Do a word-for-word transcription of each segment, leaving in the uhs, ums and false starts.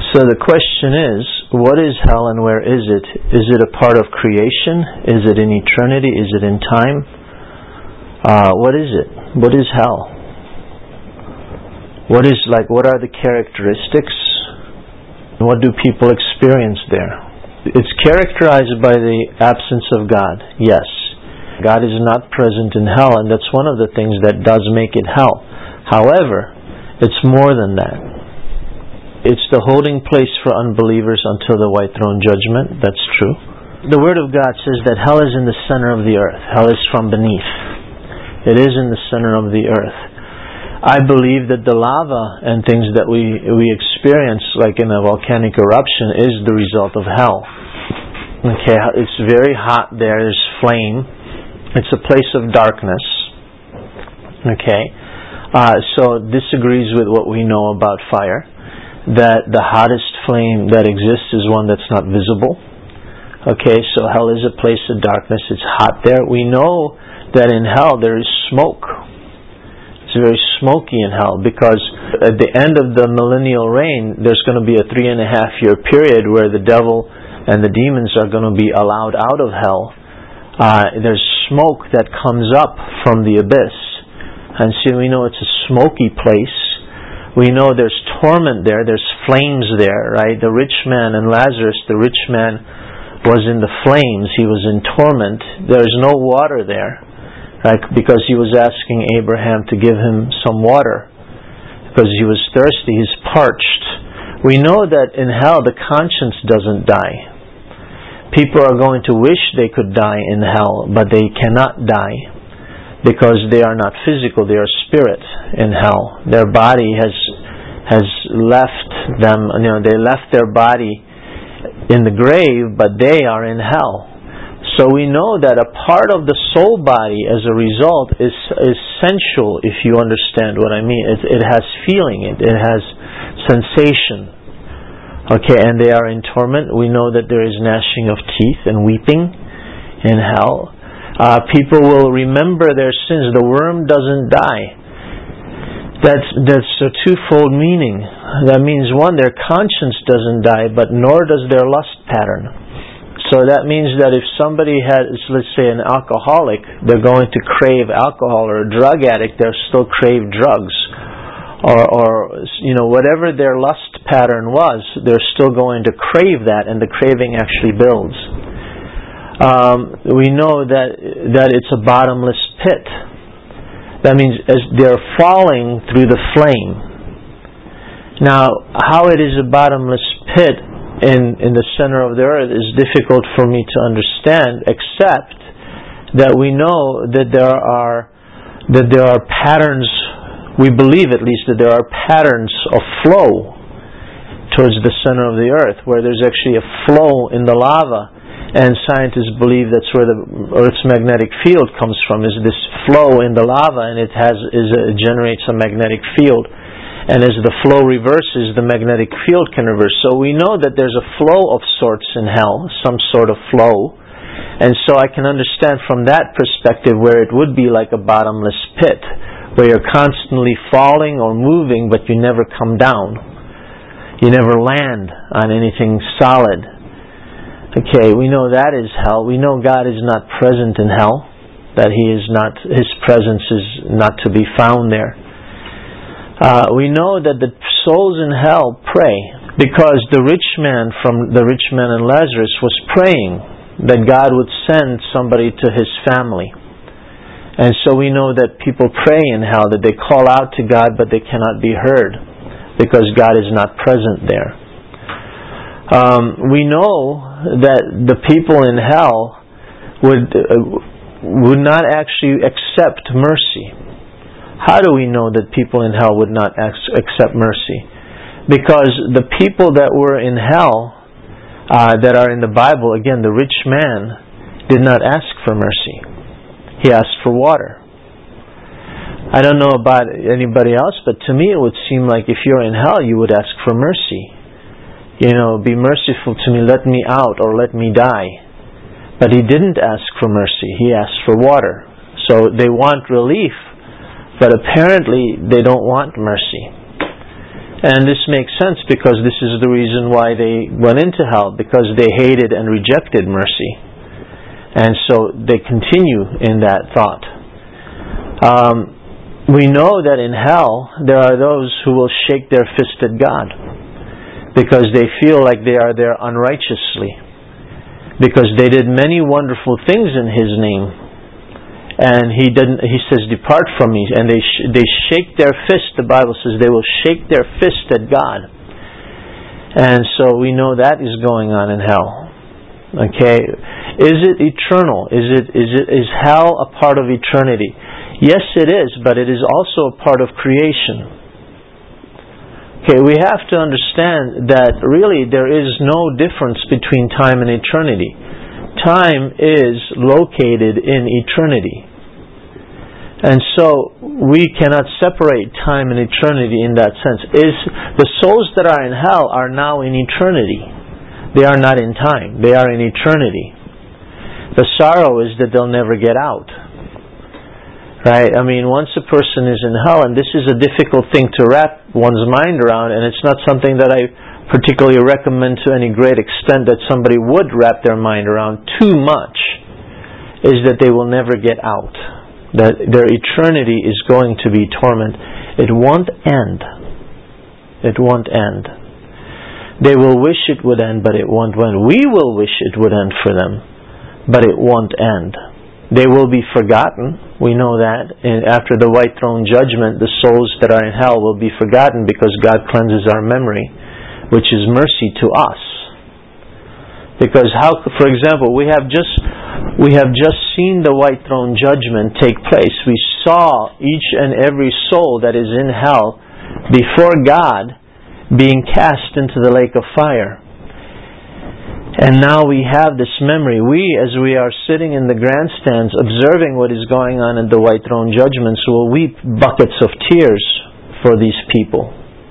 So the question is, what is hell and where is it? Is it a part of creation? Is it in eternity? Is it in time? Uh, what is it? What is hell? What is like? What are the characteristics? What do people experience there? It's characterized by the absence of God. Yes, God is not present in hell, and that's one of the things that does make it hell. However, it's more than that. It's the holding place for unbelievers until the white throne judgment. That's true. The Word of God says that hell is in the center of the earth. Hell is from beneath. It is in the center of the earth. I believe that the lava and things that we we experience, like in a volcanic eruption, is the result of hell. Okay, it's very hot there. There's flame. It's a place of darkness. Okay, uh, so this agrees with what we know about fire. That the hottest flame that exists is one that's not visible. Okay, so hell is a place of darkness. It's hot there. We know that in hell there is smoke. It's very smoky in hell because at the end of the millennial reign, there's going to be a three and a half year period where the devil and the demons are going to be allowed out of hell. Uh, there's smoke that comes up from the abyss. And so we know it's a smoky place. We know there's torment there. There's flames there, right? The rich man and Lazarus, the rich man was in the flames. He was in torment. There's no water there. Right, because he was asking Abraham to give him some water because he was thirsty, he's parched. We know that in hell the conscience doesn't die. People are going to wish they could die in hell, but they cannot die because they are not physical, they are spirit in hell. Their body has has left them, you know, they left their body in the grave, but they are in hell. So we know that a part of the soul body as a result is essential, if you understand what I mean. It, it has feeling, it, it has sensation. Okay, and they are in torment. We know that there is gnashing of teeth and weeping in hell. Uh, people will remember their sins. The worm doesn't die. That's, that's a twofold meaning. That means, one, their conscience doesn't die, but nor does their lust pattern. So that means that if somebody has, let's say, an alcoholic, they're going to crave alcohol, or a drug addict, they'll still crave drugs. Or, or, you know, whatever their lust pattern was, they're still going to crave that, and the craving actually builds. Um, we know that that it's a bottomless pit. That means as they're falling through the flame. Now, how it is a bottomless pit In, in the center of the earth is difficult for me to understand, except that we know that there are that there are patterns, we believe at least that there are patterns of flow towards the center of the earth, where there's actually a flow in the lava, and scientists believe that's where the Earth's magnetic field comes from, is this flow in the lava, and it has is a, it generates a magnetic field. And as the flow reverses, the magnetic field can reverse. So we know that there's a flow of sorts in hell, some sort of flow. And so I can understand from that perspective where it would be like a bottomless pit, where you're constantly falling or moving, but you never come down. You never land on anything solid. Okay, we know that is hell. We know God is not present in hell, that He is not, His presence is not to be found there. Uh, we know that the souls in hell pray because the rich man from the rich man and Lazarus was praying that God would send somebody to his family. And so we know that people pray in hell, that they call out to God but they cannot be heard because God is not present there. Um, we know that the people in hell would, uh, would not actually accept mercy. How do we know that people in hell would not accept mercy? Because the people that were in hell, uh, that are in the Bible, again, the rich man did not ask for mercy. He asked for water. I don't know about anybody else, but to me it would seem like if you're in hell, you would ask for mercy. You know, be merciful to me, let me out, or let me die. But he didn't ask for mercy. He asked for water. So they want relief, but apparently they don't want mercy. And this makes sense because this is the reason why they went into hell, because they hated and rejected mercy. And so they continue in that thought. Um, we know that in hell there are those who will shake their fist at God because they feel like they are there unrighteously, because they did many wonderful things in His name. And he didn't. He says, "Depart from me." And they sh- they shake their fist. The Bible says they will shake their fist at God. And so we know that is going on in hell. Okay, is it eternal? Is it is it is hell a part of eternity? Yes, it is, but it is also a part of creation. Okay, we have to understand that really there is no difference between time and eternity. Time is located in eternity. And so we cannot separate time and eternity in that sense. Is the souls that are in hell are now in eternity. They are not in time. They are in eternity. The sorrow is that they'll never get out. Right? I mean, once a person is in hell, and this is a difficult thing to wrap one's mind around, and it's not something that I particularly recommend to any great extent that somebody would wrap their mind around too much, is that they will never get out. That their eternity is going to be torment. It won't end. It won't end. They will wish it would end, but it won't end. We will wish it would end for them, but it won't end. They will be forgotten. We know that. And after the white throne judgment, the souls that are in hell will be forgotten because God cleanses our memory, which is mercy to us. Because how, for example, we have just we have just seen the white throne judgment take place. We saw each and every soul that is in hell before God being cast into the lake of fire. And now we have this memory. We, as we are sitting in the grandstands observing what is going on in the white throne judgments, will weep buckets of tears for these people.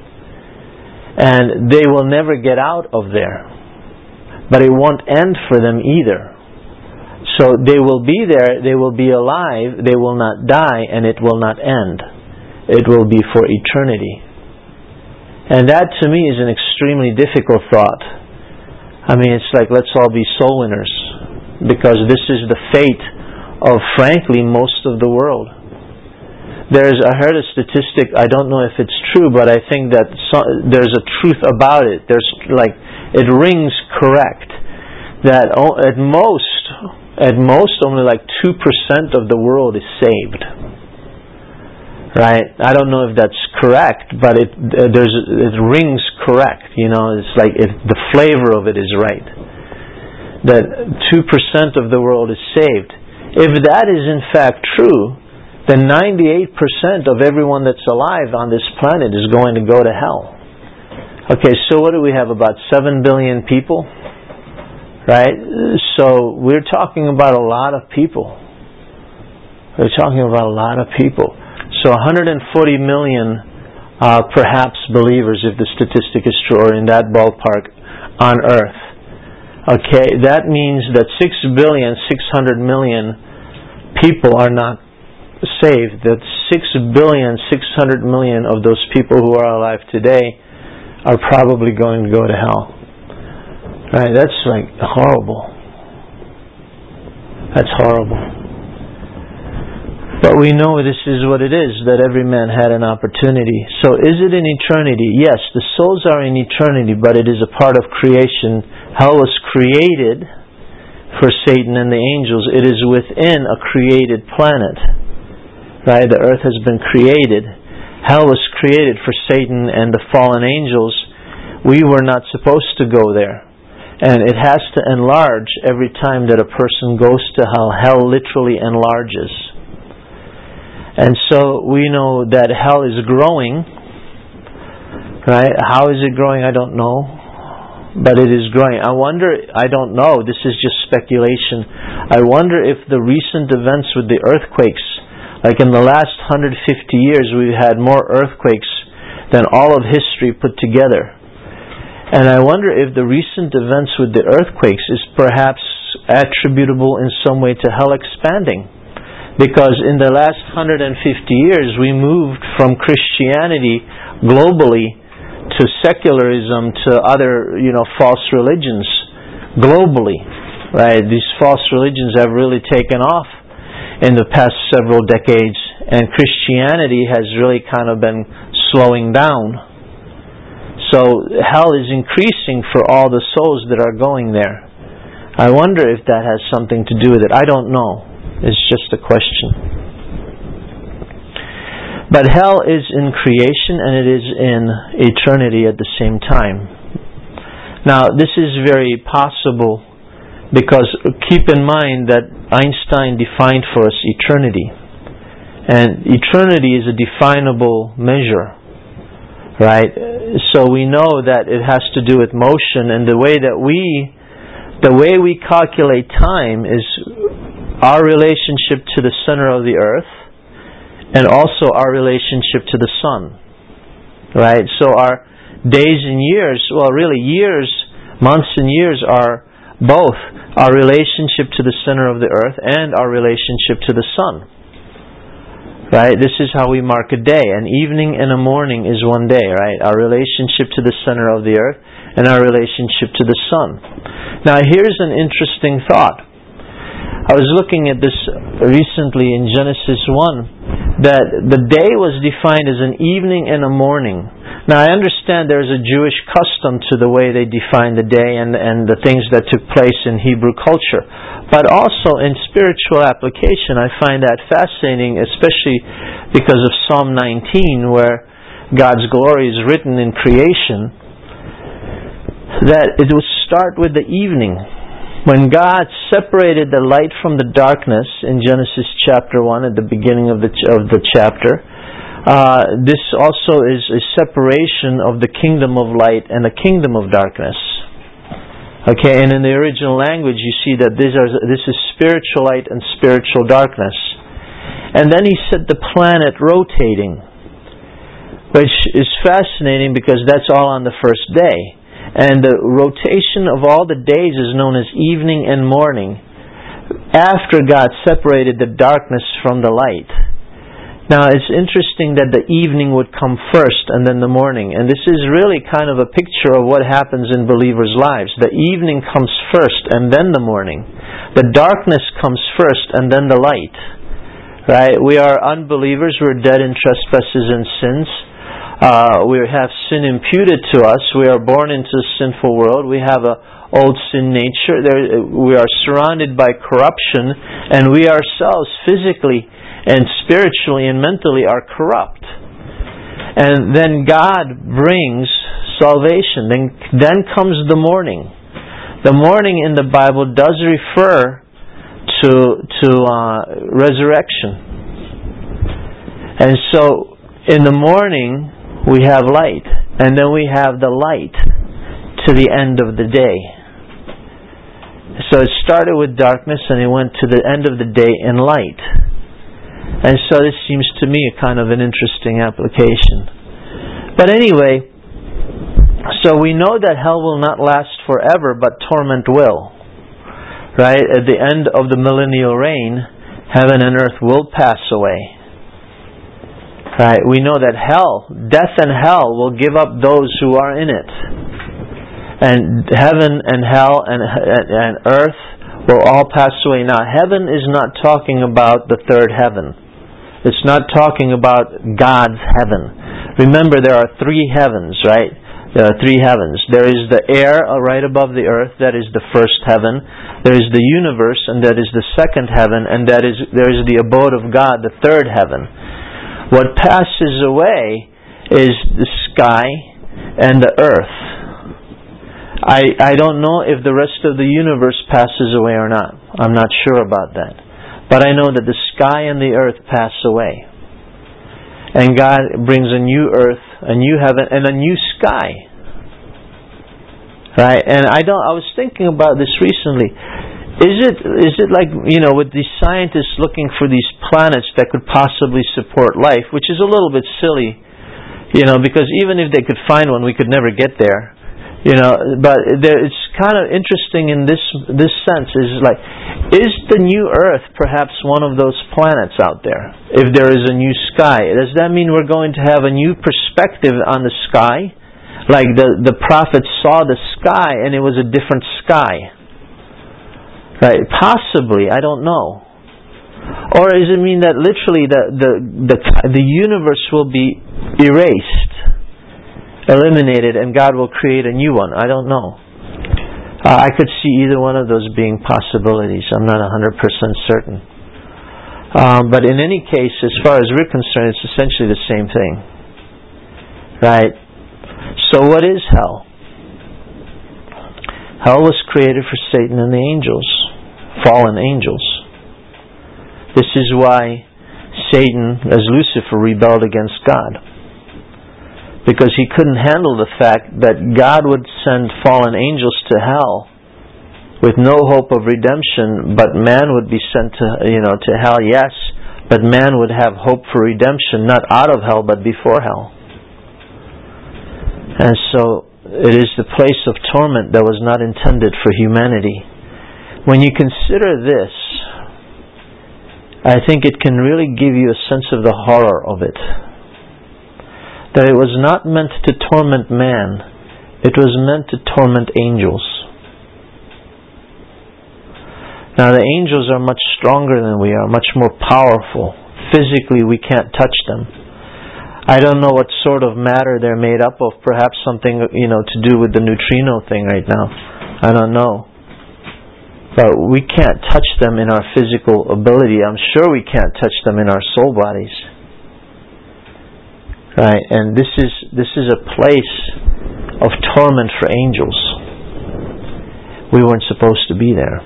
And they will never get out of there. But it won't end for them either. So they will be there, they will be alive, they will not die, and it will not end. It will be for eternity. And that to me is an extremely difficult thought. I mean, it's like, let's all be soul winners, because this is the fate of, frankly, most of the world. There's, I heard a statistic, I don't know if it's true, but I think that so, there's a truth about it. There's like, it rings correct, that at most, at most only like two percent of the world is saved. Right? I don't know if that's correct, but it there's it rings correct. You know, it's like it, the flavor of it is right. That two percent of the world is saved. If that is in fact true, then ninety-eight percent of everyone that's alive on this planet is going to go to hell. Okay, so what do we have? About seven billion people? Right? So we're talking about a lot of people. We're talking about a lot of people. So one hundred forty million uh, perhaps believers, if the statistic is true, or in that ballpark, on earth. Okay, that means that six billion six hundred million people are not saved. That six billion six hundred million of those people who are alive today are probably going to go to hell. Right? That's like horrible. That's horrible. But we know this is what it is, that every man had an opportunity. So is it in eternity? Yes, the souls are in eternity, but it is a part of creation. Hell was created for Satan and the angels. It is within a created planet. Right? The earth has been created. Hell was created for Satan and the fallen angels. We were not supposed to go there. And it has to enlarge every time that a person goes to hell. Hell literally enlarges. And so we know that hell is growing. Right? How is it growing? I don't know. But it is growing. I wonder, I don't know, this is just speculation. I wonder if the recent events with the earthquakes, like in the last one hundred fifty years, we've had more earthquakes than all of history put together. And I wonder if the recent events with the earthquakes is perhaps attributable in some way to hell expanding. Because in the last one hundred fifty years, we moved from Christianity globally to secularism, to other, you know, false religions globally, right? These false religions have really taken off in the past several decades, and Christianity has really kind of been slowing down. So hell is increasing for all the souls that are going there. I wonder if that has something to do with it. I don't know. It's just a question. But hell is in creation and it is in eternity at the same time. Now, this is very possible because keep in mind that Einstein defined for us eternity. And eternity is a definable measure, right? So we know that it has to do with motion, and the way that we The way we calculate time is our relationship to the center of the earth and also our relationship to the sun. Right? So our days and years, well really years, months and years are both our relationship to the center of the earth and our relationship to the sun. Right? This is how we mark a day. An evening and a morning is one day, right? Our relationship to the center of the earth and our relationship to the sun. Now here's an interesting thought. I was looking at this recently in Genesis one, that the day was defined as an evening and a morning. Now I understand there's a Jewish custom to the way they define the day and, and the things that took place in Hebrew culture. But also in spiritual application, I find that fascinating, especially because of Psalm nineteen, where God's glory is written in creation, that it would start with the evening. When God separated the light from the darkness in Genesis chapter one at the beginning of the ch- of the chapter, uh, this also is a separation of the kingdom of light and the kingdom of darkness. Okay, and in the original language you see that these are, this is spiritual light and spiritual darkness. And then He set the planet rotating, which is fascinating because that's all on the first day. And the rotation of all the days is known as evening and morning, after God separated the darkness from the light. Now it's interesting that the evening would come first and then the morning. And this is really kind of a picture of what happens in believers' lives. The evening comes first and then the morning. The darkness comes first and then the light. Right? We are unbelievers. We're dead in trespasses and sins. Uh, we have sin imputed to us. We are born into a sinful world. We have a old sin nature. There, we are surrounded by corruption, and we ourselves physically and spiritually and mentally are corrupt. And then God brings salvation. Then, then comes the morning. The morning in the Bible does refer to to uh, resurrection. And so, in the morning we have light, and then we have the light to the end of the day. So it started with darkness and it went to the end of the day in light. And so this seems to me a kind of an interesting application. But anyway, so we know that hell will not last forever, but torment will. Right? At the end of the millennial reign, heaven and earth will pass away. Right, we know that hell, death and hell will give up those who are in it. And heaven and hell and, and, and earth will all pass away. Now, heaven is not talking about the third heaven. It's not talking about God's heaven. Remember, there are three heavens, right? There are three heavens. There is the air right above the earth, that is the first heaven. There is the universe, and that is the second heaven. And that is there is the abode of God, the third heaven. What passes away is the sky and the earth. I I don't know if the rest of the universe passes away or not. I'm not sure about that. But I know that the sky and the earth pass away. And God brings a new earth, a new heaven, and a new sky. Right? And I don't I was thinking about this recently. Is it is it like, you know, with these scientists looking for these planets that could possibly support life, which is a little bit silly, you know, because even if they could find one, we could never get there, you know. But there, it's kind of interesting in this this sense. Is like, is the new Earth perhaps one of those planets out there? If there is a new sky, does that mean we're going to have a new perspective on the sky? Like the, the prophet saw the sky and it was a different sky. Right? Possibly, I don't know. Or does it mean that literally the, the, the, the universe will be erased, eliminated, and God will create a new one? I don't know. Uh, I could see either one of those being possibilities. I'm not one hundred percent certain. Um, but in any case, as far as we're concerned, it's essentially the same thing. Right? So what is hell? Hell was created for Satan and the angels, fallen angels. This is why Satan, as Lucifer, rebelled against God. Because he couldn't handle the fact that God would send fallen angels to hell with no hope of redemption, but man would be sent to, you know, to hell, yes, but man would have hope for redemption, not out of hell, but before hell. And so it is the place of torment that was not intended for humanity. When you consider this, I think it can really give you a sense of the horror of it. That it was not meant to torment man, it was meant to torment angels. Now the angels are much stronger than we are, much more powerful. Physically we can't touch them. I don't know what sort of matter they're made up of, perhaps something, you know, to do with the neutrino thing right now. I don't know. But we can't touch them in our physical ability. I'm sure we can't touch them in our soul bodies. Right? And this is this is a place of torment for angels. We weren't supposed to be there.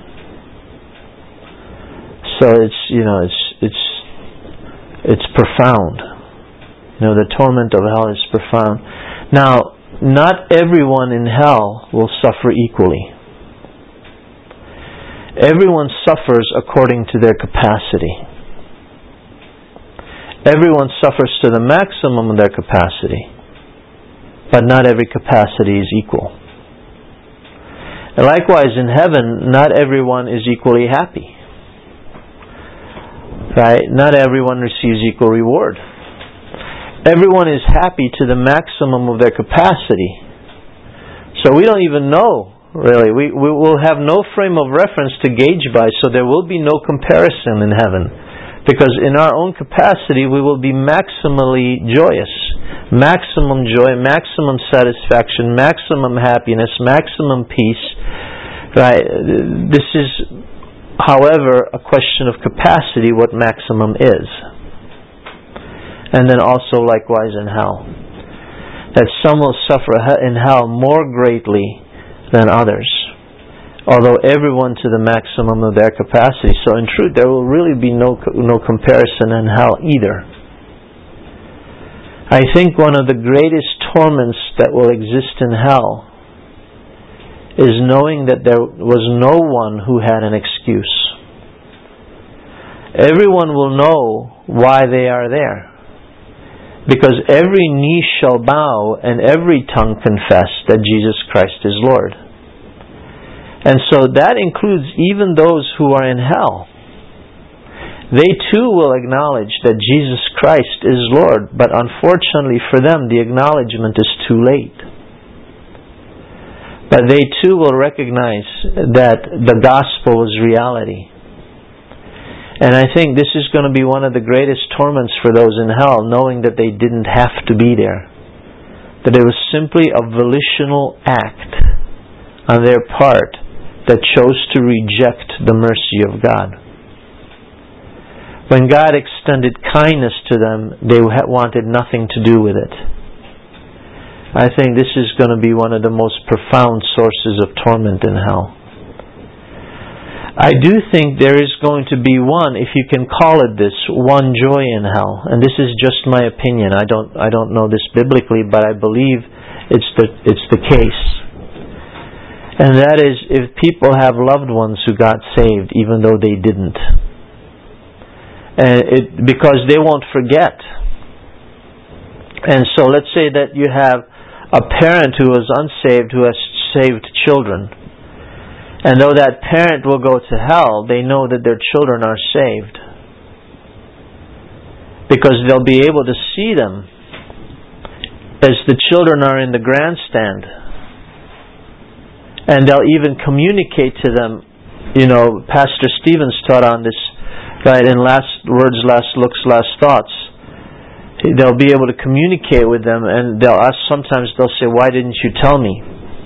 So it's, you know, it's it's it's profound. You know, the torment of hell is profound. Now, not everyone in hell will suffer equally. Everyone suffers according to their capacity. Everyone suffers to the maximum of their capacity, but not every capacity is equal. And likewise in heaven, not everyone is equally happy. Right? Not everyone receives equal reward. Everyone is happy to the maximum of their capacity. So we don't even know. Really, we, we will have no frame of reference to gauge by, so there will be no comparison in heaven. Because in our own capacity, we will be maximally joyous. Maximum joy, maximum satisfaction, maximum happiness, maximum peace. Right? This is, however, a question of capacity, what maximum is. And then also likewise in hell. That some will suffer in hell more greatly than others, although everyone to the maximum of their capacity. So in truth, there will really be no no comparison in hell either. I think one of the greatest torments that will exist in hell is knowing that there was no one who had an excuse. Everyone will know why they are there. Because every knee shall bow and every tongue confess that Jesus Christ is Lord. And so that includes even those who are in hell. They too will acknowledge that Jesus Christ is Lord, but unfortunately for them the acknowledgement is too late. But they too will recognize that the gospel is reality. And I think this is going to be one of the greatest torments for those in hell, knowing that they didn't have to be there. That it was simply a volitional act on their part that chose to reject the mercy of God. When God extended kindness to them, they wanted nothing to do with it. I think this is going to be one of the most profound sources of torment in hell. I do think there is going to be one, if you can call it this, one joy in hell. And this is just my opinion. I don't I don't know this biblically, but I believe it's the it's the case. And that is if people have loved ones who got saved even though they didn't. And it because they won't forget. And so let's say that you have a parent who is unsaved who has saved children. And though that parent will go to hell, they know that their children are saved. Because they'll be able to see them as the children are in the grandstand. And they'll even communicate to them. You know, Pastor Stevens taught on this, right, in Last Words, Last Looks, Last Thoughts. They'll be able to communicate with them, and they'll ask, sometimes they'll say, why didn't you tell me?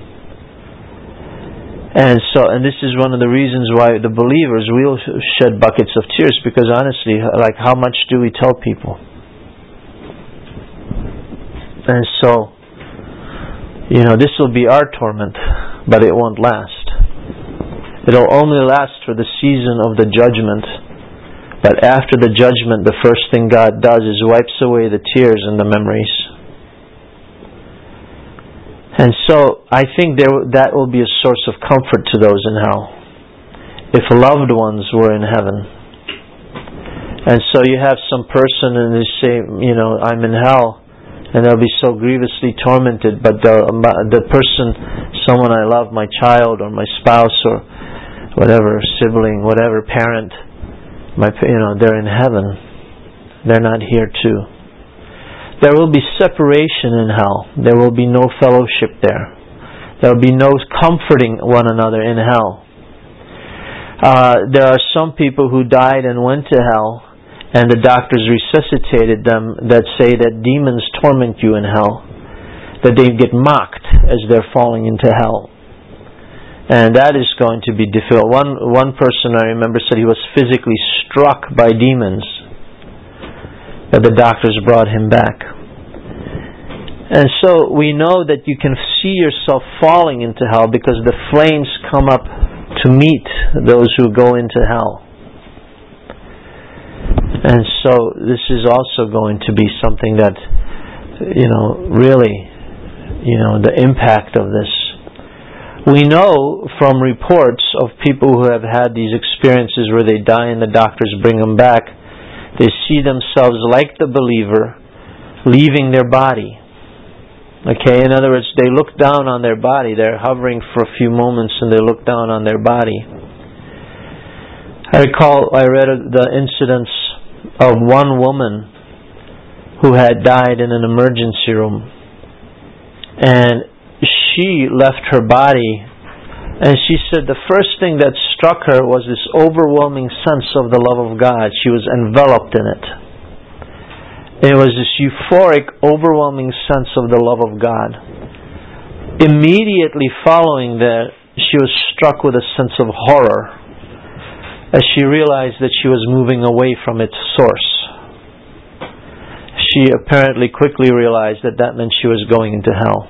And so, and this is one of the reasons why the believers will shed buckets of tears, because honestly, like, how much do we tell people? And so, you know, this will be our torment, but it won't last. It'll only last for the season of the judgment. But after the judgment, the first thing God does is wipes away the tears and the memories. And so, I think there that will be a source of comfort to those in hell, if loved ones were in heaven. And so you have some person and they say, you know, I'm in hell, and they'll be so grievously tormented, but the, the person, someone I love, my child or my spouse or whatever, sibling, whatever, parent, my, you know, they're in heaven. They're not here too. There will be separation in hell. There will be no fellowship there. There will be no comforting one another in hell. Uh, there are some people who died and went to hell, and the doctors resuscitated them, that say that demons torment you in hell, that they get mocked as they're falling into hell. And that is going to be difficult. One one person I remember said he was physically struck by demons, that the doctors brought him back. And so we know that you can see yourself falling into hell because the flames come up to meet those who go into hell. And so this is also going to be something that, you know, really, you know, the impact of this. We know from reports of people who have had these experiences where they die and the doctors bring them back, they see themselves like the believer leaving their body. Okay, in other words, they look down on their body. They're hovering for a few moments and they look down on their body. I recall I read the incidents of one woman who had died in an emergency room, and she left her body, and she said the first thing that struck her was this overwhelming sense of the love of God. She was enveloped in it. It was this euphoric, overwhelming sense of the love of God. Immediately following that, she was struck with a sense of horror as she realized that she was moving away from its source. She apparently quickly realized that that meant she was going into hell.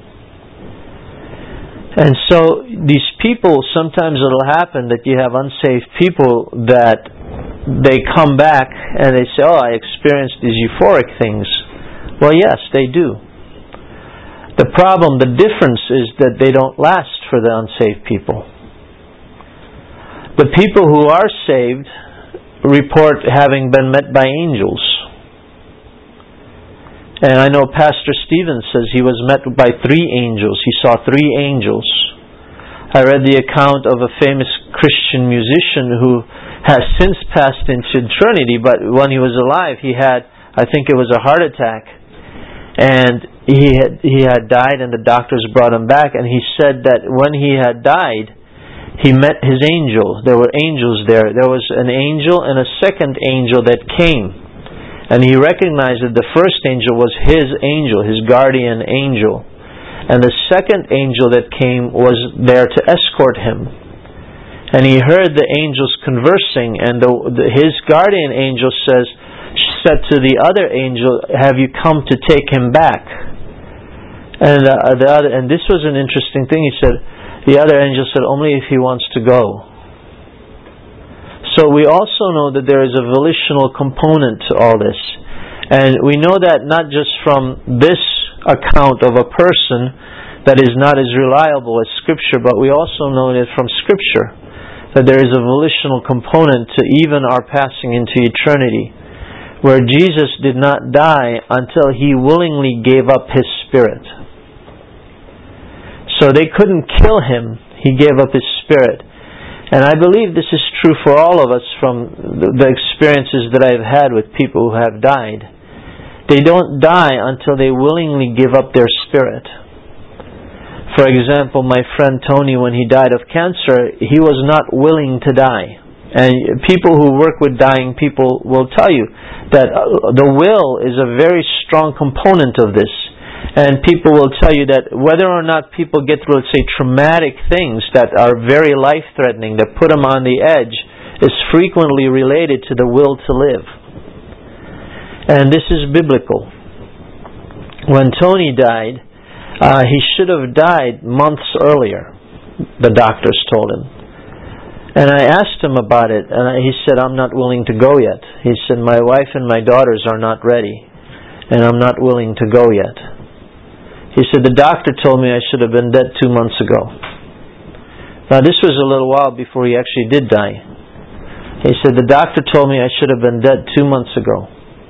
And so these people, sometimes it'll happen that you have unsaved people that they come back and they say, oh, I experienced these euphoric things. Well, yes, they do. The problem, the difference is that they don't last for the unsaved people. The people who are saved report having been met by angels. And I know Pastor Stevens says he was met by three angels. He saw three angels. I read the account of a famous Christian musician who has since passed into eternity, but when he was alive, he had, I think it was a heart attack. And he had, he had died, and the doctors brought him back, and he said that when he had died, he met his angel. There were angels there. There was an angel and a second angel that came. And he recognized that the first angel was his angel, his guardian angel. And the second angel that came was there to escort him. And he heard the angels conversing, and the, the, his guardian angel says, said to the other angel, have you come to take him back? And uh, the other, and this was an interesting thing. He said, the other angel said, only if he wants to go. So we also know that there is a volitional component to all this. And we know that not just from this account of a person that is not as reliable as Scripture, but we also know it from Scripture, that there is a volitional component to even our passing into eternity, where Jesus did not die until He willingly gave up His Spirit. So they couldn't kill Him. He gave up His Spirit. And I believe this is true for all of us from the experiences that I've had with people who have died. They don't die until they willingly give up their spirit. For example, my friend Tony, when he died of cancer, he was not willing to die. And people who work with dying people will tell you that the will is a very strong component of this. And people will tell you that whether or not people get through, let's say, traumatic things that are very life-threatening, that put them on the edge, is frequently related to the will to live. And this is biblical. When Tony died, uh, he should have died months earlier, the doctors told him. And I asked him about it, and he said, I'm not willing to go yet. He said, my wife and my daughters are not ready, and I'm not willing to go yet. He said, the doctor told me I should have been dead two months ago. Now this was a little while before he actually did die. He said, the doctor told me I should have been dead two months ago.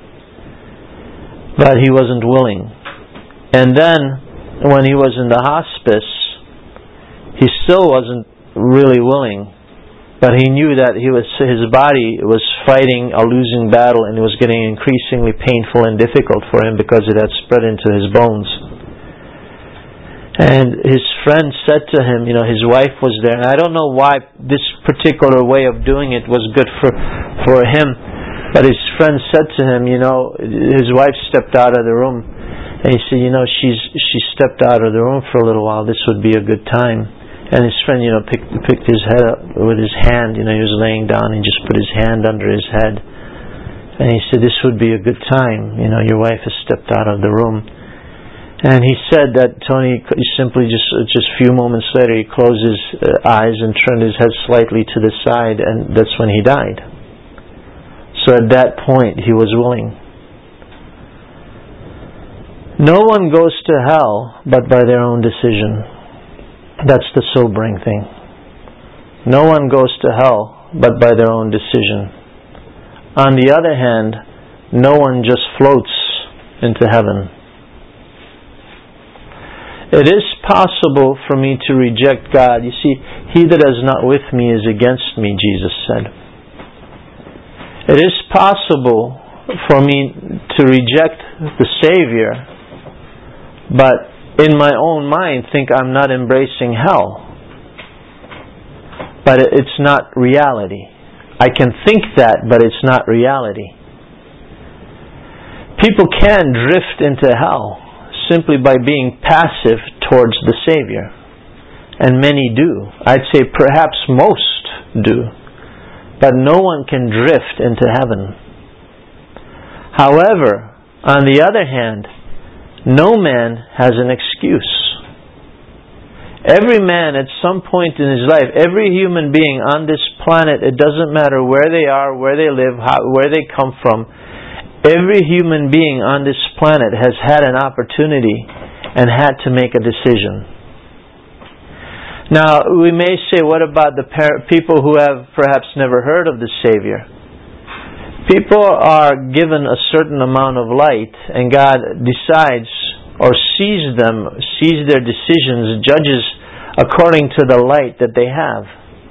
But he wasn't willing. And then, when he was in the hospice, he still wasn't really willing. But he knew that he was, his body was fighting a losing battle, and it was getting increasingly painful and difficult for him because it had spread into his bones. And his friend said to him, you know, his wife was there. And I don't know why this particular way of doing it was good for for him. But his friend said to him, you know, his wife stepped out of the room. And he said, you know, she's she stepped out of the room for a little while. This would be a good time. And his friend, you know, picked, picked his head up with his hand. You know, he was laying down and just put his hand under his head. And he said, this would be a good time. You know, your wife has stepped out of the room. And he said that Tony simply just just a few moments later, he closed his eyes and turned his head slightly to the side, and that's when he died. So at that point, he was willing. No one goes to hell but by their own decision. That's the sobering thing. No one goes to hell but by their own decision. On the other hand, no one just floats into heaven. It is possible for me to reject God. You see, he that is not with me is against me, Jesus said. It is possible for me to reject the Savior, but in my own mind think I'm not embracing hell. But it's not reality. I can think that, but it's not reality. People can drift into hell simply by being passive towards the Savior. And many do. I'd say perhaps most do. But no one can drift into heaven. However, on the other hand, no man has an excuse. Every man at some point in his life, every human being on this planet, it doesn't matter where they are, where they live, how, where they come from, every human being on this planet has had an opportunity and had to make a decision. Now, we may say, what about the par- people who have perhaps never heard of the Savior? People are given a certain amount of light, and God decides or sees them, sees their decisions, judges according to the light that they have.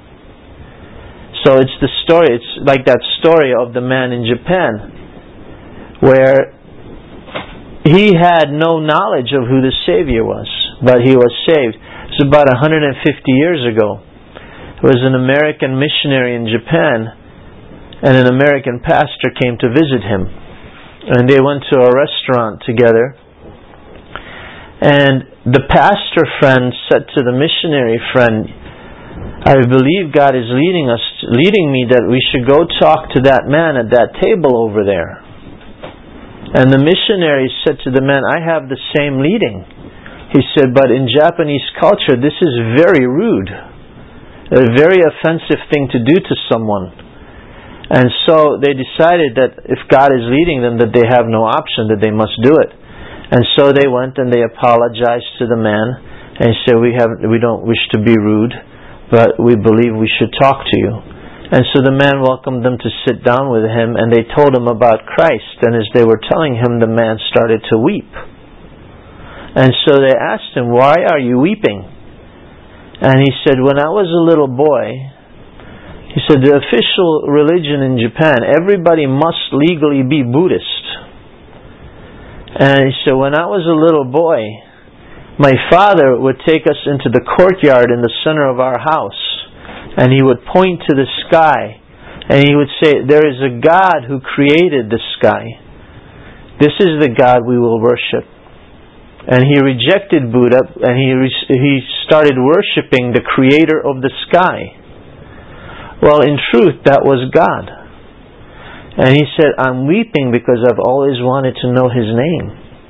So it's the story, it's like that story of the man in Japan, where he had no knowledge of who the Savior was, but he was saved. It was about one hundred fifty years ago. There was an American missionary in Japan, and an American pastor came to visit him. And they went to a restaurant together. And the pastor friend said to the missionary friend, I believe God is leading us, leading me that we should go talk to that man at that table over there. And the missionary said to the man, I have the same leading. He said, but in Japanese culture, this is very rude. A very offensive thing to do to someone. And so they decided that if God is leading them, that they have no option, that they must do it. And so they went and they apologized to the man and said, we have, we don't wish to be rude, but we believe we should talk to you. And so the man welcomed them to sit down with him, and they told him about Christ. And as they were telling him, the man started to weep. And so they asked him, why are you weeping? And he said, when I was a little boy, he said, the official religion in Japan, everybody must legally be Buddhist. And so when I was a little boy, my father would take us into the courtyard in the center of our house, and he would point to the sky, and he would say, there is a God who created the sky. This is the God we will worship. And he rejected Buddha, and he he started worshiping the creator of the sky. Well, in truth, that was God. And he said, I'm weeping because I've always wanted to know His name.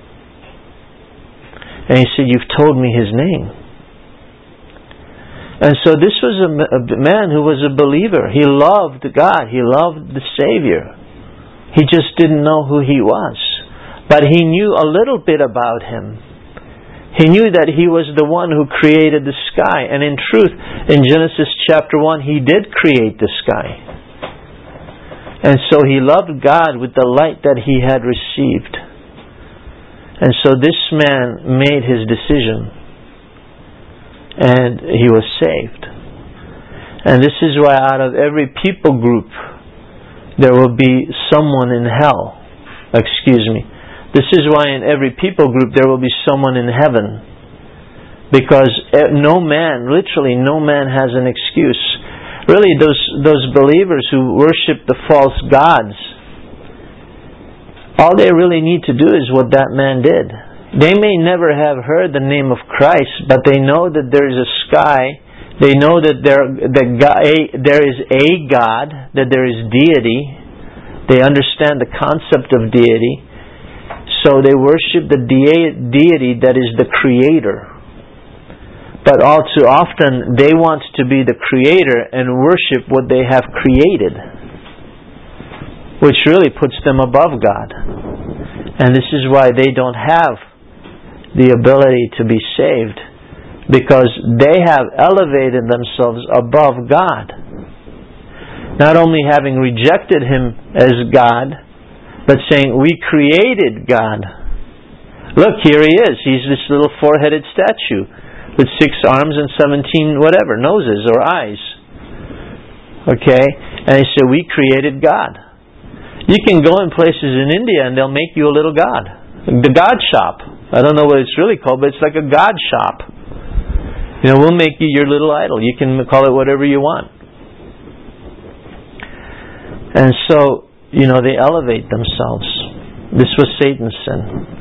And he said, you've told me His name. And so this was a, a man who was a believer. He loved God. He loved the Savior. He just didn't know who He was. But he knew a little bit about Him. He knew that He was the one who created the sky. And in truth, in Genesis chapter one, He did create the sky. And so he loved God with the light that he had received. And so this man made his decision. And he was saved. And this is why out of every people group, there will be someone in hell. Excuse me. This is why in every people group there will be someone in heaven. Because no man, literally no man has an excuse. Really, those those believers who worship the false gods, all they really need to do is what that man did. They may never have heard the name of Christ, but they know that there is a sky. They know that there, that God, there is a God, that there is deity. They understand the concept of deity. So they worship the de- deity that is the creator. But all too often, they want to be the creator and worship what they have created, which really puts them above God. And this is why they don't have the ability to be saved, because they have elevated themselves above God. Not only having rejected Him as God, but saying, we created God. Look, here He is. He's this little four-headed statue with six arms and seventeen whatever, noses or eyes. Okay? And they say, we created God. You can go in places in India and they'll make you a little God. The God shop. I don't know what it's really called, but it's like a God shop. You know, we'll make you your little idol. You can call it whatever you want. And so, you know, they elevate themselves. This was Satan's sin.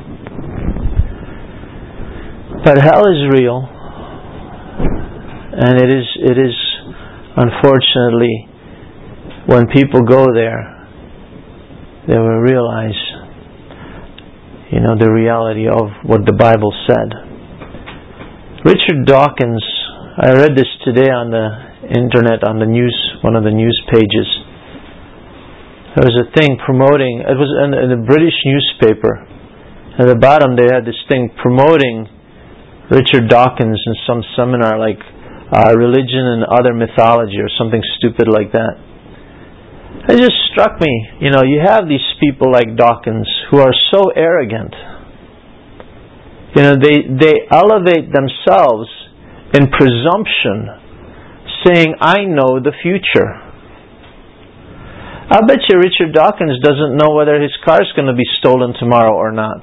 But hell is real. And it is, it is, unfortunately, when people go there, they will realize, you know, the reality of what the Bible said. Richard Dawkins, I read this today on the internet, on the news, one of the news pages. There was a thing promoting, it was in, in a British newspaper. At the bottom they had this thing promoting Richard Dawkins in some seminar like uh, religion and other mythology or something stupid like that. It just struck me, you know, you have these people like Dawkins who are so arrogant. You know, they, they elevate themselves in presumption, saying, I know the future. I bet you Richard Dawkins doesn't know whether his car is going to be stolen tomorrow or not.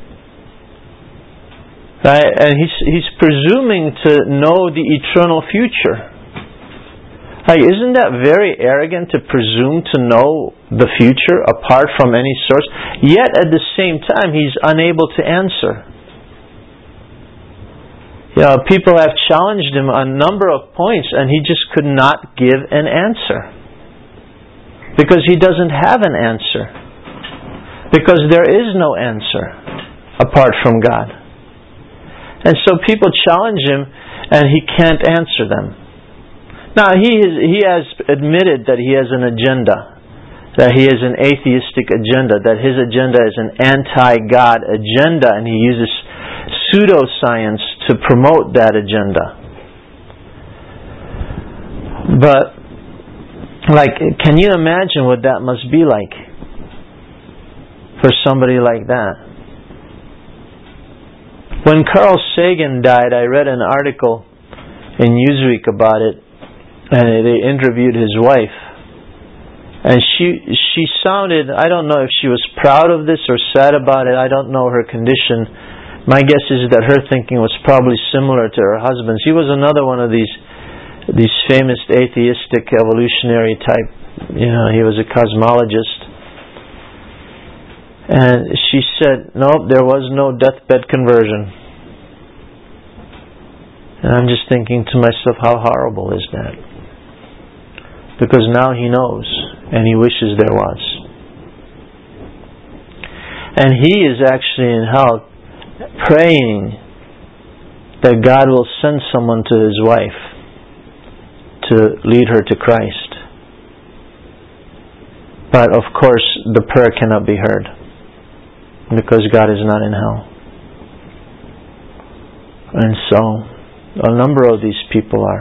Right? And he's he's presuming to know the eternal future. Like, isn't that very arrogant to presume to know the future apart from any source? Yet at the same time, he's unable to answer. You know, people have challenged him on a number of points, and he just could not give an answer. Because he doesn't have an answer. Because there is no answer apart from God. And so people challenge him and he can't answer them. Now he is, he has admitted that he has an agenda. That he has an atheistic agenda. That his agenda is an anti-God agenda, and he uses pseudoscience to promote that agenda. But like, can you imagine what that must be like for somebody like that? When Carl Sagan died, I read an article in Newsweek about it, and they interviewed his wife. And she she sounded, I don't know if she was proud of this or sad about it. I don't know her condition. My guess is that her thinking was probably similar to her husband's. He was another one of these these famous atheistic evolutionary type. You know, he was a cosmologist. And she said, nope, there was no deathbed conversion. And I'm just thinking to myself, how horrible is that? Because now he knows, and he wishes there was. And he is actually in hell praying that God will send someone to his wife to lead her to Christ. But of course, the prayer cannot be heard, because God is not in hell. And so, a number of these people are.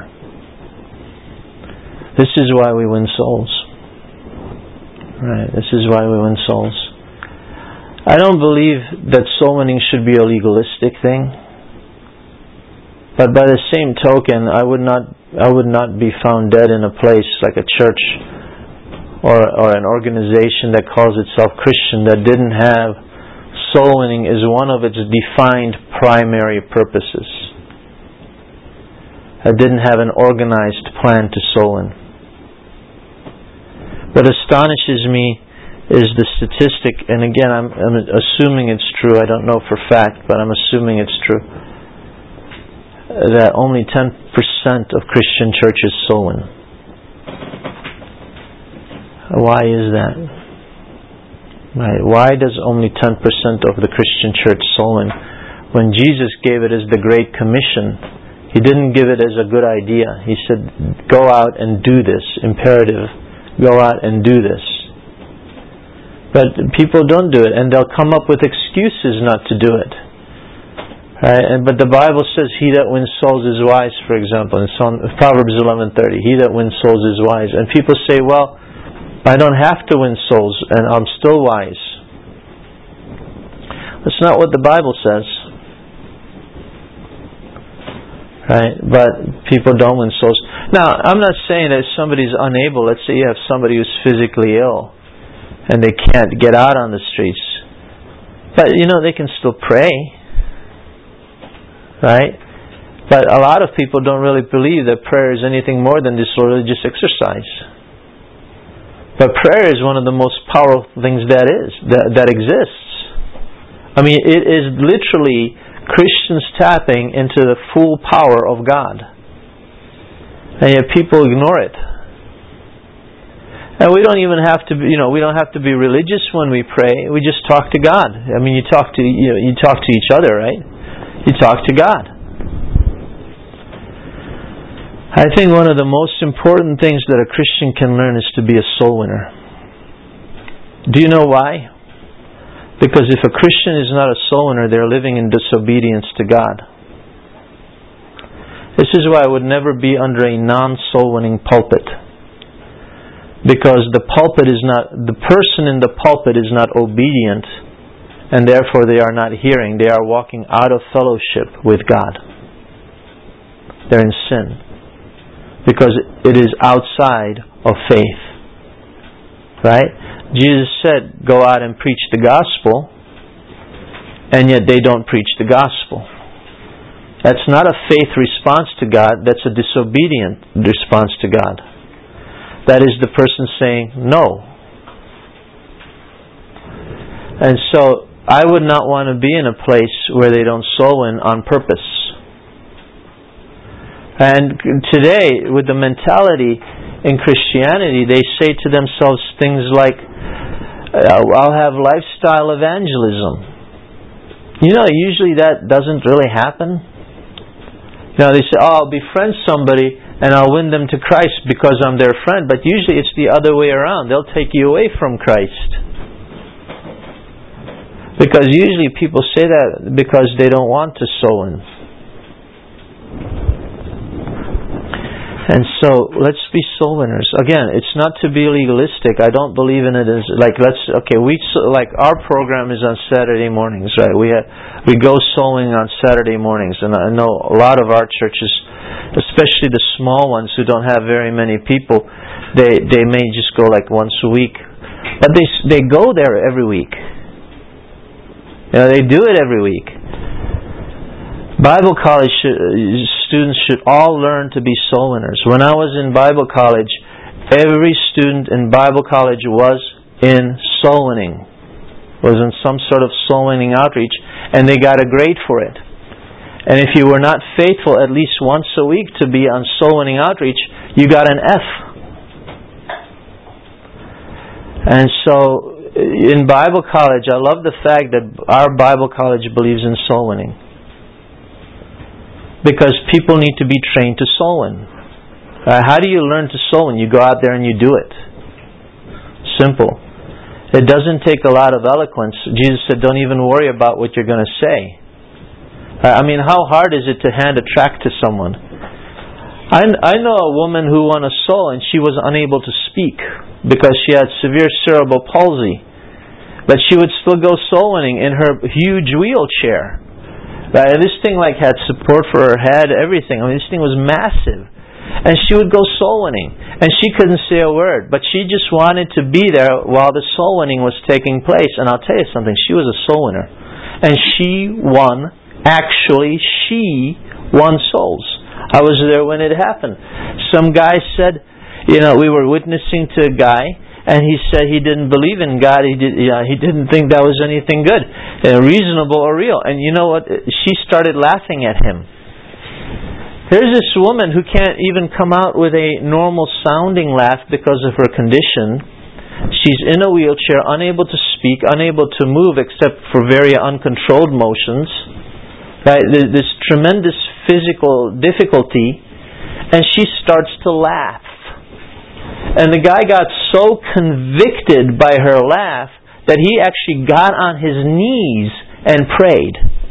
This is why we win souls. Right, this is why we win souls. I don't believe that soul winning should be a legalistic thing. But by the same token, I would not I would not be found dead in a place like a church or or an organization that calls itself Christian that didn't have soul winning as one of its defined primary purposes. It didn't have an organized plan to soul win. What astonishes me is the statistic, and again I'm, I'm assuming it's true, I don't know for fact, but I'm assuming it's true, that only ten percent of Christian churches soul win. Why is that? Right. Why does only ten percent of the Christian church soul win? When Jesus gave it as the Great Commission, He didn't give it as a good idea. He said, go out and do this. Imperative. Go out and do this. But people don't do it, and they'll come up with excuses not to do it. Right? And, but the Bible says, he that wins souls is wise, for example, in Psalm, Proverbs eleven thirty. He that wins souls is wise. And people say, well, I don't have to win souls, and I'm still wise. That's not what the Bible says. Right? But people don't win souls. Now, I'm not saying that if somebody's unable, let's say you have somebody who's physically ill, and they can't get out on the streets. But, you know, they can still pray. Right? But a lot of people don't really believe that prayer is anything more than this religious exercise. But prayer is one of the most powerful things that is, that, that exists. I mean, it is literally Christians tapping into the full power of God. And yet people ignore it. And we don't even have to, you know, we don't have to be religious when we pray. We just talk to God. I mean, you talk to, you know, you talk to each other, right? You talk to God. I think one of the most important things that a Christian can learn is to be a soul winner. Do you know why? Because if a Christian is not a soul winner, they're living in disobedience to God. This is why I would never be under a non-soul winning pulpit. Because the pulpit is not, the person in the pulpit is not obedient, and therefore they are not hearing. They are walking out of fellowship with God. They're in sin. Because it is outside of faith. Right? Jesus said, go out and preach the gospel, and yet they don't preach the gospel. That's not a faith response to God, that's a disobedient response to God. That is the person saying no. And so, I would not want to be in a place where they don't soul win on purpose. And today, with the mentality in Christianity, they say to themselves things like, I'll have lifestyle evangelism. You know, usually that doesn't really happen. You know, they say, oh, I'll befriend somebody and I'll win them to Christ because I'm their friend. But usually it's the other way around. They'll take you away from Christ. Because usually people say that because they don't want to soul win. And so, let's be soul winners. Again, it's not to be legalistic. I don't believe in it as, like, let's, okay, we, like, our program is on Saturday mornings, right? We have, we go souling on Saturday mornings, and I know a lot of our churches, especially the small ones who don't have very many people, They they may just go like once a week, but they they go there every week. You know, they do it every week. Bible college should, students should all learn to be soul winners. When I was in Bible college, every student in Bible college was in soul winning, was in some sort of soul winning outreach, and they got a grade for it. And if you were not faithful at least once a week to be on soul winning outreach, you got an F. And so, in Bible college, I love the fact that our Bible college believes in soul winning. Because people need to be trained to soul win. Uh, how do you learn to soul win? You go out there and you do it. Simple. It doesn't take a lot of eloquence. Jesus said, don't even worry about what you're going to say. Uh, I mean, how hard is it to hand a tract to someone? I, I know a woman who won a soul and she was unable to speak because she had severe cerebral palsy. But she would still go soul winning in her huge wheelchair. Uh, this thing like had support for her head, everything. I mean, this thing was massive. And she would go soul winning. And she couldn't say a word. But she just wanted to be there while the soul winning was taking place. And I'll tell you something, she was a soul winner. And she won, actually, she won souls. I was there when it happened. Some guy said, you know, we were witnessing to a guy, and he said he didn't believe in God. He did. Yeah, he didn't think that was anything good, uh, reasonable or real. And you know what? She started laughing at him. Here's this woman who can't even come out with a normal sounding laugh because of her condition. She's in a wheelchair, unable to speak, unable to move except for very uncontrolled motions. Right? This tremendous physical difficulty, and she starts to laugh. And the guy got so convicted by her laugh that he actually got on his knees and prayed.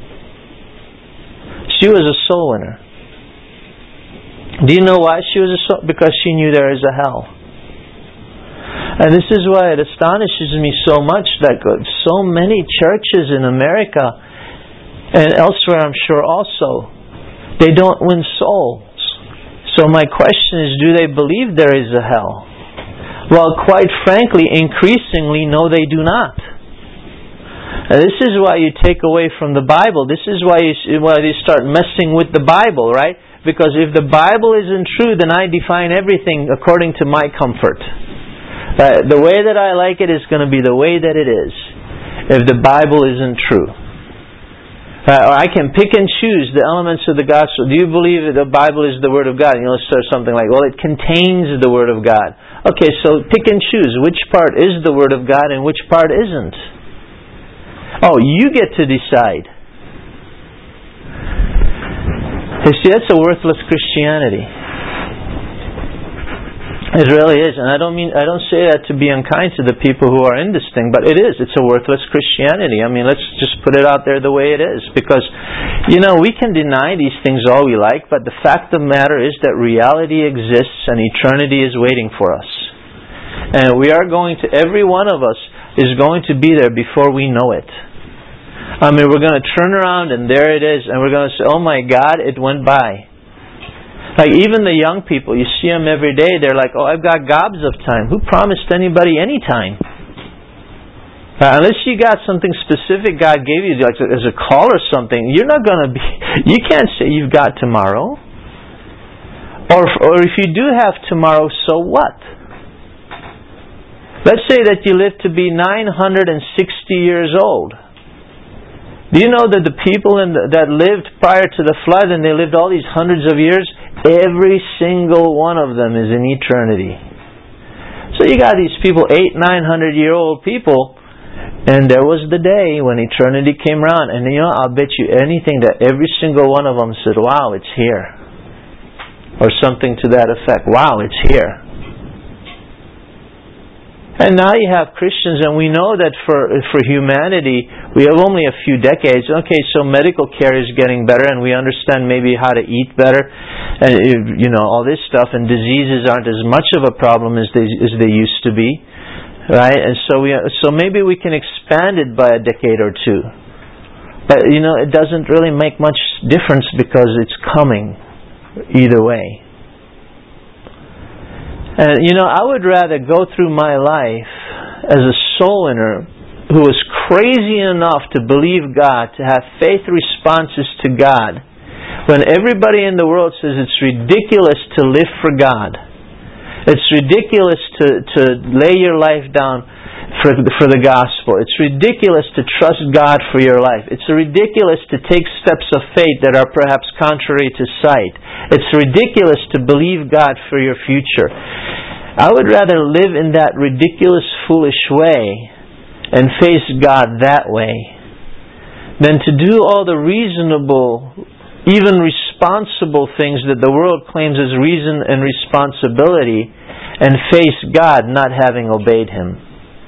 She was a soul winner. Do you know why she was a soul? Because she knew there is a hell. And this is why it astonishes me so much that so many churches in America and elsewhere, I'm sure also, they don't win souls. So my question is, do they believe there is a hell? Well, quite frankly, increasingly, no, they do not. And this is why you take away from the Bible. This is why you, why you start messing with the Bible, right? Because if the Bible isn't true, then I define everything according to my comfort. Uh, the way that I like it is going to be the way that it is, if the Bible isn't true. Uh, or I can pick and choose the elements of the gospel. Do you believe that the Bible is the Word of God? And you'll start something like, well, it contains the Word of God. Okay, so pick and choose which part is the Word of God and which part isn't. Oh, you get to decide. You see, that's a worthless Christianity. It really is, and I don't mean I don't say that to be unkind to the people who are in this thing, but it is. It's a worthless Christianity. I mean, let's just put it out there the way it is, because, you know, we can deny these things all we like, but the fact of the matter is that reality exists and eternity is waiting for us, and we are going to. Every one of us is going to be there before we know it. I mean, we're going to turn around and there it is, and we're going to say, "Oh my God, it went by." Like even the young people, you see them every day, they're like, oh, I've got gobs of time. Who promised anybody any time? Uh, unless you got something specific God gave you, like as a call or something, you're not going to be, you can't say you've got tomorrow. Or, or if you do have tomorrow, so what? Let's say that you live to be nine hundred sixty years old. Do you know that the people in the, that lived prior to the flood, and they lived all these hundreds of years, every single one of them is in eternity. So you got these people, eight, nine hundred year old people, and there was the day when eternity came around, and you know, I'll bet you anything that every single one of them said, wow, it's here. Or something to that effect. Wow, it's here. And now you have Christians, and we know that for for humanity, we have only a few decades. Okay, so medical care is getting better, and we understand maybe how to eat better, and you know all this stuff. And diseases aren't as much of a problem as they as they used to be, right? And so we so maybe we can expand it by a decade or two. But you know, it doesn't really make much difference because it's coming either way. And you know, I would rather go through my life as a soul winner who was crazy enough to believe God, to have faith responses to God, when everybody in the world says it's ridiculous to live for God. It's ridiculous to, to lay your life down for, for the gospel. It's ridiculous to trust God for your life. It's ridiculous to take steps of faith that are perhaps contrary to sight. It's ridiculous to believe God for your future. I would rather live in that ridiculous, foolish way and face God that way than to do all the reasonable, even responsible things that the world claims as reason and responsibility, and face God not having obeyed Him.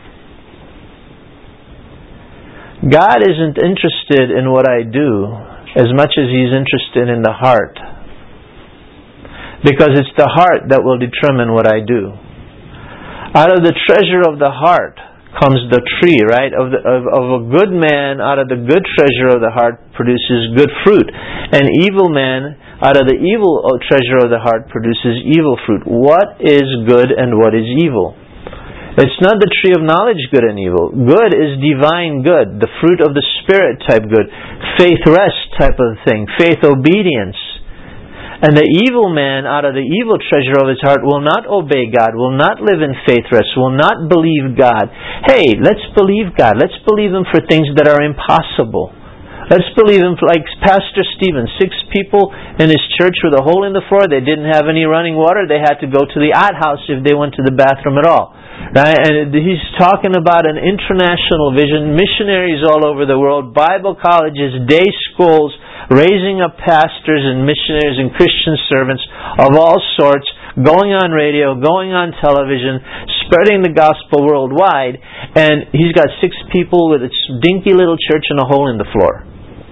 God isn't interested in what I do as much as He's interested in the heart. Because it's the heart that will determine what I do. Out of the treasure of the heart comes the tree, right? Of, the, of, of a good man, out of the good treasure of the heart produces good fruit. An evil man, out of the evil treasure of the heart produces evil fruit. What is good and what is evil? It's not the tree of knowledge, good and evil. Good is divine good, the fruit of the Spirit type good, faith rest type of thing, faith obedience. And the evil man, out of the evil treasure of his heart, will not obey God, will not live in faith rest, will not believe God. Hey, let's believe God. Let's believe Him for things that are impossible. Let's believe Him like Pastor Stephen. Six people in his church with a hole in the floor. They didn't have any running water. They had to go to the outhouse if they went to the bathroom at all. Right? And he's talking about an international vision, missionaries all over the world, Bible colleges, day schools, raising up pastors and missionaries and Christian servants of all sorts, going on radio, going on television, spreading the gospel worldwide, and he's got six people with a dinky little church and a hole in the floor.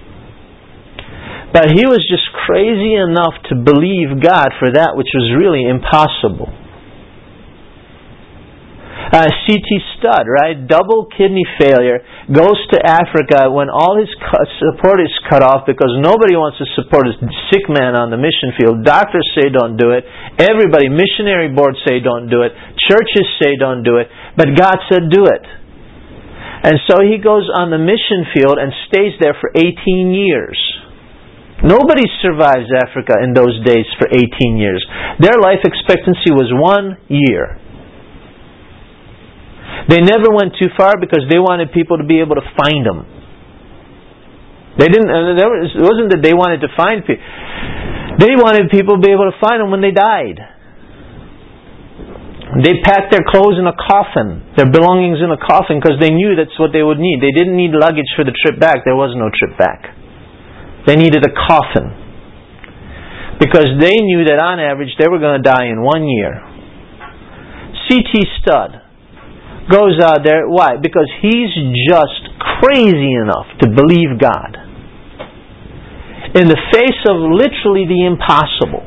But he was just crazy enough to believe God for that which was really impossible. Uh, C T Studd, right? Double kidney failure, goes to Africa when all his support is cut off because nobody wants to support a sick man on the mission field. Doctors say don't do it. Everybody, missionary boards say don't do it. Churches say don't do it. But God said do it. And so he goes on the mission field and stays there for eighteen years. Nobody survives Africa in those days for eighteen years. Their life expectancy was one year. They never went too far because they wanted people to be able to find them. They didn't. It wasn't that they wanted to find people. They wanted people to be able to find them when they died. They packed their clothes in a coffin, their belongings in a coffin, because they knew that's what they would need. They didn't need luggage for the trip back. There was no trip back. They needed a coffin because they knew that on average they were going to die in one year. C T Studd goes out there. Why? Because he's just crazy enough to believe God in the face of literally the impossible.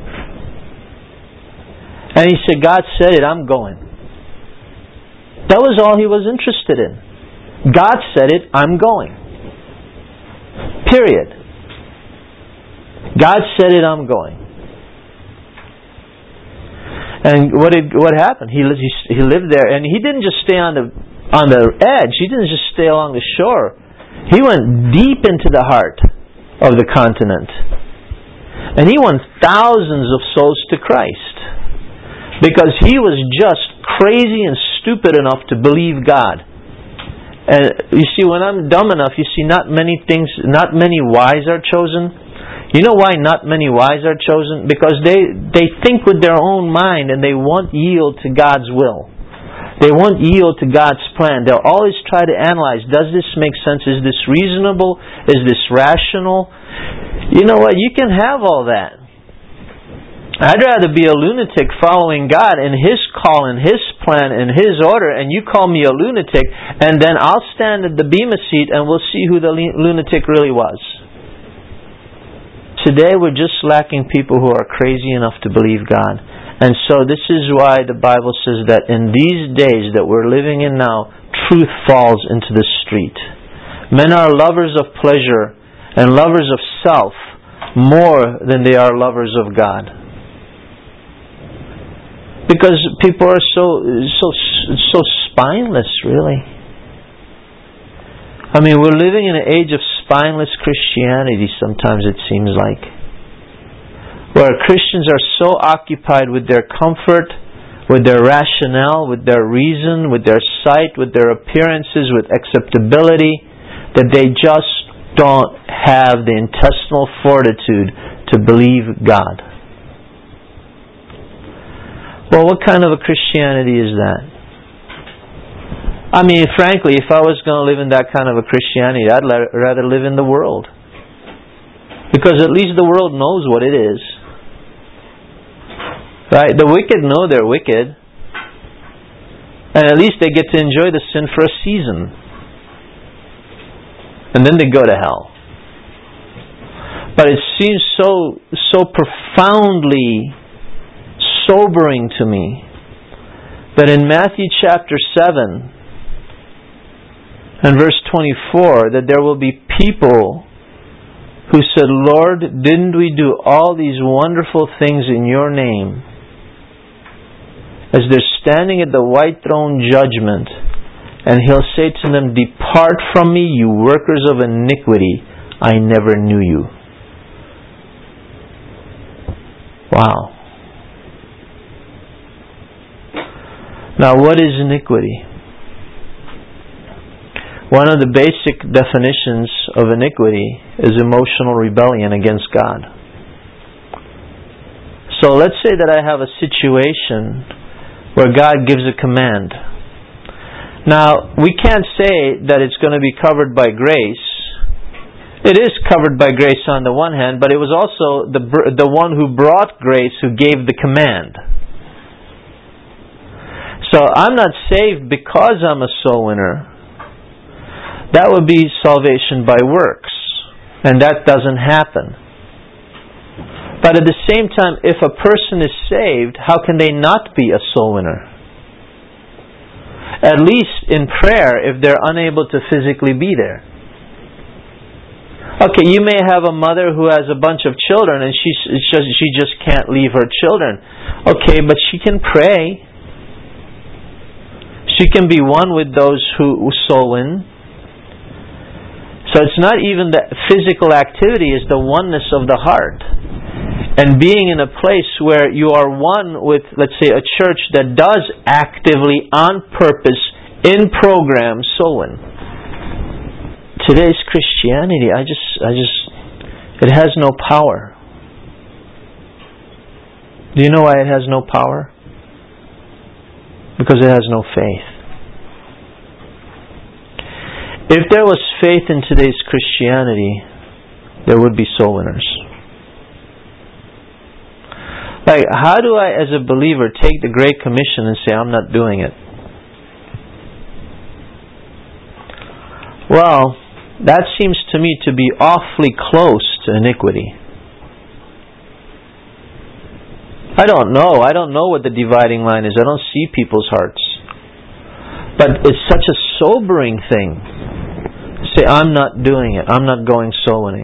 And he said, God said it, I'm going. That was all he was interested in. God said it, I'm going. Period. God said it, I'm going. And what did, what happened? He, he he lived there, and he didn't just stay on the on the edge. He didn't just stay along the shore. He went deep into the heart of the continent, and he won thousands of souls to Christ because he was just crazy and stupid enough to believe God. And you see, when I'm dumb enough, you see, not many things, not many wise are chosen. You know why not many wise are chosen? Because they, they think with their own mind and they won't yield to God's will. They won't yield to God's plan. They'll always try to analyze, does this make sense? Is this reasonable? Is this rational? You know what? You can have all that. I'd rather be a lunatic following God in His call and His plan and His order, and you call me a lunatic, and then I'll stand at the bema seat and we'll see who the lunatic really was. Today we're just lacking people who are crazy enough to believe God. And so this is why the Bible says that in these days that we're living in now, truth falls into the street. Men are lovers of pleasure and lovers of self more than they are lovers of God. Because people are so so so spineless, really. I mean, we're living in an age of spineless Christianity, sometimes it seems like. Where Christians are so occupied with their comfort, with their rationale, with their reason, with their sight, with their appearances, with acceptability, that they just don't have the intestinal fortitude to believe God. Well, what kind of a Christianity is that? I mean, frankly, if I was going to live in that kind of a Christianity, I'd rather live in the world. Because at least the world knows what it is. Right? The wicked know they're wicked. And at least they get to enjoy the sin for a season. And then they go to hell. But it seems so, so profoundly sobering to me that in Matthew chapter seven and verse twenty-four, that there will be people who said, Lord, didn't we do all these wonderful things in your name? As they're standing at the white throne judgment, and He'll say to them, depart from me, you workers of iniquity, I never knew you. Wow. Now, what is iniquity? One of the basic definitions of iniquity is emotional rebellion against God. So let's say that I have a situation where God gives a command. Now, we can't say that it's going to be covered by grace. It is covered by grace on the one hand, but it was also the the one who brought grace who gave the command. So I'm not saved because I'm a soul winner. That would be salvation by works. And that doesn't happen. But at the same time, if a person is saved, how can they not be a soul winner? At least in prayer, if they're unable to physically be there. Okay, you may have a mother who has a bunch of children and she's, it's just, she just can't leave her children. Okay, but she can pray. She can be one with those who soul win. So it's not even the physical activity, it's the oneness of the heart. And being in a place where you are one with, let's say, a church that does actively, on purpose, in program, soul win. Today's Christianity, I just, I just, it has no power. Do you know why it has no power? Because it has no faith. If there was faith in today's Christianity, there would be soul winners. Like, how do I, as a believer, take the Great Commission and say, I'm not doing it? Well, that seems to me to be awfully close to iniquity. I don't know. I don't know what the dividing line is. I don't see people's hearts. But it's such a sobering thing. Say, I'm not doing it. I'm not going soul winning.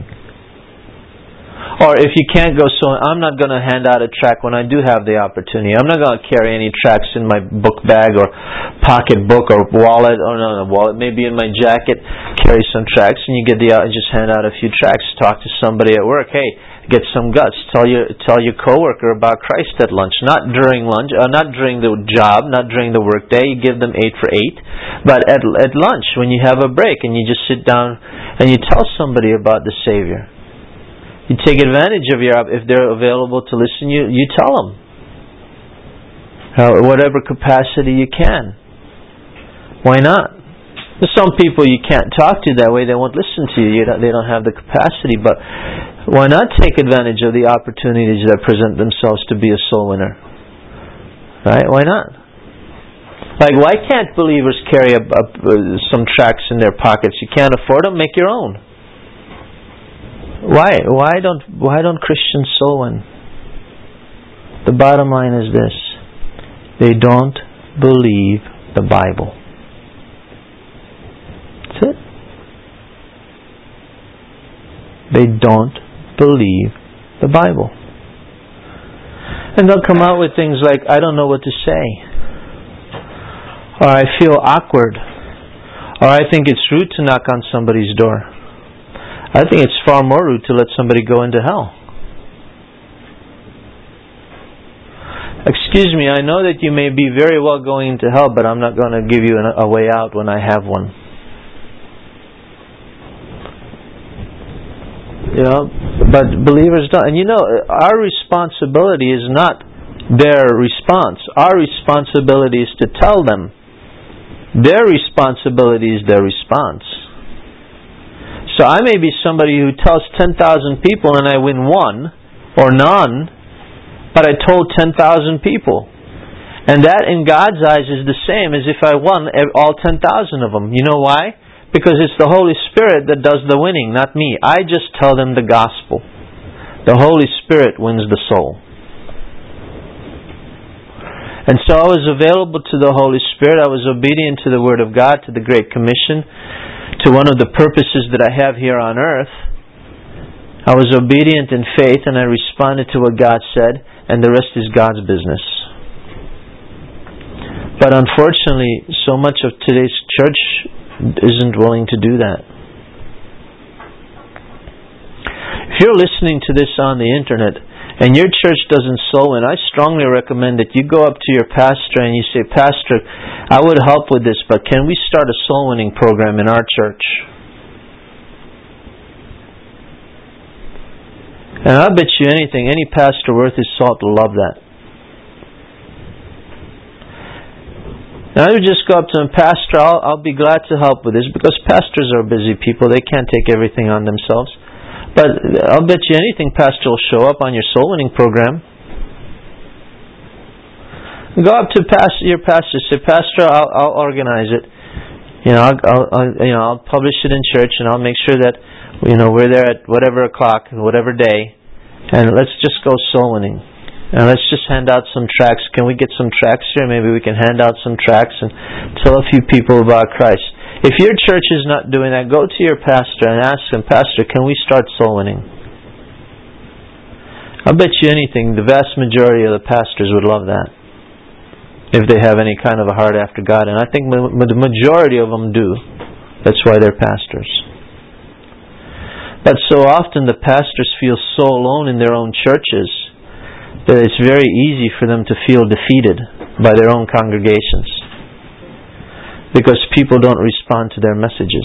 Or if you can't go soul winning, I'm not going to hand out a tract when I do have the opportunity. I'm not going to carry any tracts in my book bag or pocket book or wallet. Or no, no, wallet maybe in my jacket. Carry some tracts, and you get the uh, just hand out a few tracts. Talk to somebody at work. Hey, get some guts. Tell your tell your coworker about Christ at lunch. Not during lunch, uh, not during the job, not during the work day. You give them eight for eight, but at at lunch when you have a break and you just sit down and you tell somebody about the Savior. You take advantage of your if they're available to listen. You you tell them, uh, whatever capacity you can. Why not? There's some people you can't talk to that way. They won't listen to you. you don't, they don't have the capacity. But why not take advantage of the opportunities that present themselves to be a soul winner? Right? Why not? Like, why can't believers carry a, a, some tracts in their pockets? You can't afford them? Make your own. Why? Why don't Why don't Christians soul win? The bottom line is this: they don't believe the Bible. That's it. They don't believe the Bible. And they'll come out with things like, I don't know what to say. Or I feel awkward. Or I think it's rude to knock on somebody's door. I think it's far more rude to let somebody go into hell. Excuse me, I know that you may be very well going into hell, but I'm not going to give you a way out when I have one. You know, but believers don't. And you know, our responsibility is not their response. Our responsibility is to tell them. Their responsibility is their response. So I may be somebody who tells ten thousand people and I win one or none, but I told ten thousand people. And that in God's eyes is the same as if I won all ten thousand of them. You know why? Because it's the Holy Spirit that does the winning, not me. I just tell them the gospel. The Holy Spirit wins the soul. And so I was available to the Holy Spirit. I was obedient to the Word of God, to the Great Commission, to one of the purposes that I have here on earth. I was obedient in faith and I responded to what God said, and the rest is God's business. But unfortunately, so much of today's church isn't willing to do that. If you're listening to this on the internet and your church doesn't soul win, I strongly recommend that you go up to your pastor and you say, Pastor, I would help with this, but can we start a soul winning program in our church? And I'll bet you anything, any pastor worth his salt will love that. And I would just go up to him, Pastor, I'll, I'll be glad to help with this, because pastors are busy people. They can't take everything on themselves. But I'll bet you anything, Pastor will show up on your soul winning program. Go up to pastor, your pastor, say, Pastor, I'll, I'll organize it. You know, I'll, I'll, you know, I'll publish it in church, and I'll make sure that, you know, we're there at whatever o'clock, whatever day, and let's just go soul winning. And let's just hand out some tracts. Can we get some tracts here? Maybe we can hand out some tracts and tell a few people about Christ. If your church is not doing that, go to your pastor and ask him, Pastor, can we start soul winning? I'll bet you anything, the vast majority of the pastors would love that, if they have any kind of a heart after God. And I think the majority of them do. That's why they're pastors. But so often the pastors feel so alone in their own churches that it's very easy for them to feel defeated by their own congregations, because people don't respond to their messages.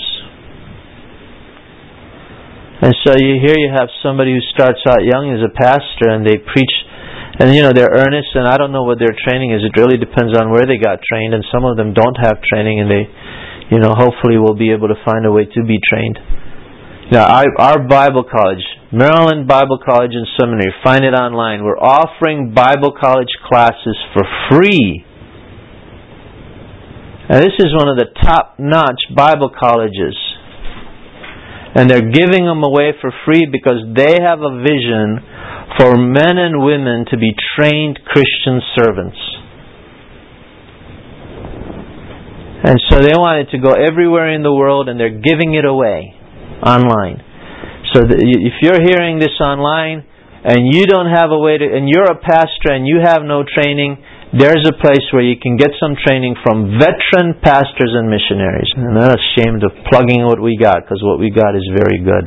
And so you here you have somebody who starts out young as a pastor, and they preach, and you know, they're earnest, and I don't know what their training is. It really depends on where they got trained, and some of them don't have training, and they, you know, hopefully will be able to find a way to be trained. Now, our, our Bible College, Maryland Bible College and Seminary, find it online. We're offering Bible College classes for free. And this is one of the top-notch Bible colleges. And they're giving them away for free because they have a vision for men and women to be trained Christian servants. And so they want it to go everywhere in the world, and they're giving it away online. So the, if you're hearing this online and you don't have a way to, and you're a pastor and you have no training, there's a place where you can get some training from veteran pastors and missionaries. And I'm not ashamed of plugging what we got, because what we got is very good.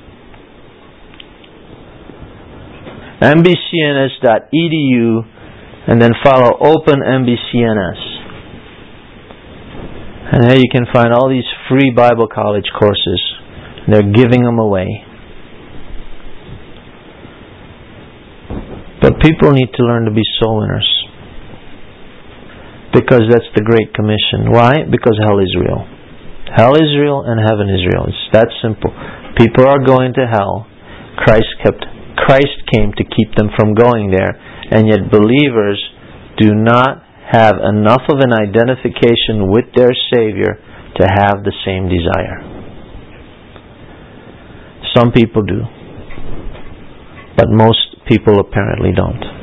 M B C N S dot E D U, and then follow Open M B C N S. And there you can find all these free Bible college courses. They're giving them away. But people need to learn to be soul winners, because that's the Great Commission. Why? Because hell is real. Hell is real and heaven is real. It's that simple. People are going to hell. Christ kept Christ came to keep them from going there, and yet believers do not have enough of an identification with their Savior to have the same desire. Some people do, but most people apparently don't.